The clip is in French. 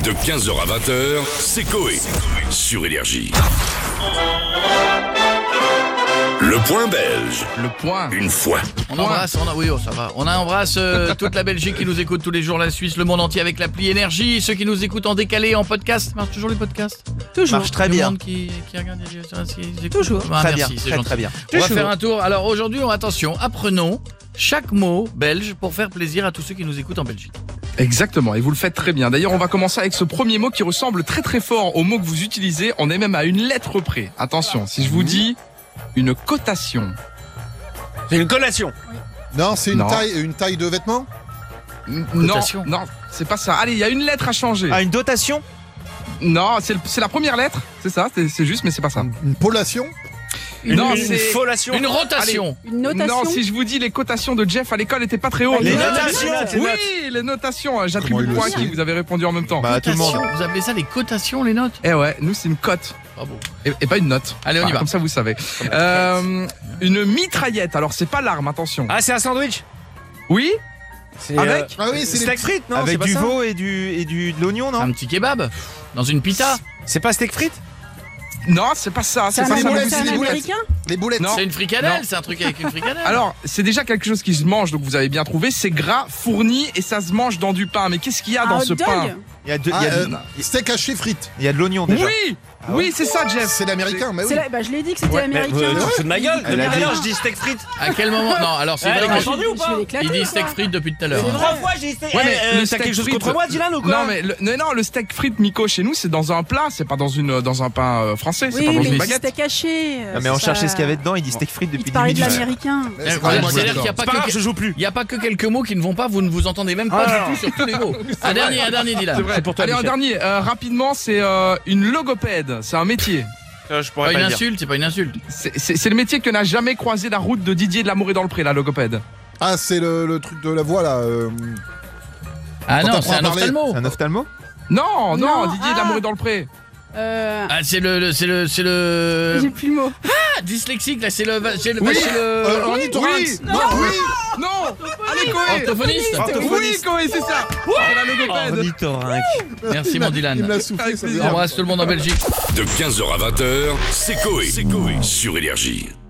De 15h à 20h, c'est Coé. Sur Énergie. Le point belge. Le point. Une fois. On embrasse, ça va. On embrasse toute la Belgique qui nous écoute tous les jours, la Suisse, le monde entier avec l'appli Énergie. Ceux qui nous écoutent en décalé, en podcast. Marche toujours les podcasts? Toujours. Marche très bien. Le monde qui regarde Toujours. Très bien. Merci, c'est Très bien. On va faire un tour. Alors aujourd'hui, attention, apprenons chaque mot belge pour faire plaisir à tous ceux qui nous écoutent en Belgique. Exactement, et vous le faites très bien. D'ailleurs, on va commencer avec ce premier mot qui ressemble très très fort au mot que vous utilisez. On est même à une lettre près. Attention, si je vous dis une cotation. C'est une collation. Non, c'est une taille de vêtements. Cotation. Non, c'est pas ça. Allez, il y a une lettre à changer. Ah, une dotation? Non, c'est la première lettre. C'est ça, c'est juste, mais c'est pas ça. Une polation. Non, une c'est follation. Une rotation. Une notation. Non, si je vous dis les cotations de Jeff à l'école étaient pas très hautes. Les notations. Oui, les notations. J'attribue le point à qui vous avez répondu en même temps. Bah, tout le monde. Vous appelez ça les cotations, les notes? Eh ouais, nous c'est une cote. Bravo. Et pas une note. Allez, on y va. Comme ça, vous savez. Une mitraillette. Alors, c'est pas l'arme, attention. Ah, c'est un sandwich. Oui. C'est Avec Ah oui, c'est steak frites, non? Avec c'est pas du ça veau et de l'oignon, non? Un petit kebab dans une pita. C'est pas steak frites? Non, c'est pas ça. C'est pas un ça. boulettes, c'est c'est un des boulettes. américain. les boulettes. Non. C'est une fricadelle, Non. c'est un truc avec une fricadelle. Alors, c'est déjà quelque chose qui se mange, donc vous avez bien trouvé. C'est gras, fourni et ça se mange dans du pain. Mais qu'est-ce qu'il y a dans Un ce hot dog. pain? Il y a Steak haché frites. de l'oignon déjà. Oui, oui, c'est ça, Jeff. C'est l'américain, mais oui. Je l'ai dit que c'était Mais américain. c'est de ma gueule. Elle a Depuis tout à l'heure, dit- je dis steak frites. À quel moment? Non, alors c'est vrai t'as que entendu ou pas? Je vais l'éclater. il dit quoi. steak frites depuis tout à l'heure. C'est hein. 3 fois, j'ai dit steak. Ouais, mais le T'as steak quelque chose frites- contre moi, Dylan, ou quoi? Non, mais le steak frites Miko chez nous, c'est dans un plat, c'est pas dans un pain français, c'est Oui, pas dans une mais baguette. c'était caché. Ah, mais on cherchait ce qu'il y avait dedans, il dit steak frites Il depuis te parlait 10 de minutes. l'américain. Mais c'est Voilà, pas moi, c'est-à-dire qu'il n'y a C'est pas pas grave, que je joue plus. il y a pas que quelques mots qui ne vont pas, vous ne vous entendez même pas du tout sur tous les mots. Un dernier Dylan. C'est vrai. pour toi, Allez, un Michel. dernier. Rapidement, c'est une logopède. C'est un métier. Je Pas pourrais une pas le dire. insulte, c'est pas une insulte. C'est le métier que n'a jamais croisé la route de Didier de l'amour et dans le pré, la logopède. Ah, c'est le truc de la voix là. Ah Quand non, t'apprends c'est à un parler. ophtalmo. C'est un ophtalmo? Non, Non, Didier de l'amour et dans le pré. Ah, c'est le J'ai plus le mot. Ah, dyslexique là, c'est le Ornithorynque. Non, non. Allez, Coé. orthophoniste. Oui, Coé, c'est ça. C'est la logopède. Ornithorynque. Merci mon Il me Dylan. l'a soufflé, ça veut On dire. embrasse tout le monde en Belgique. De 15h à 20h, c'est Coé. Sur Énergie.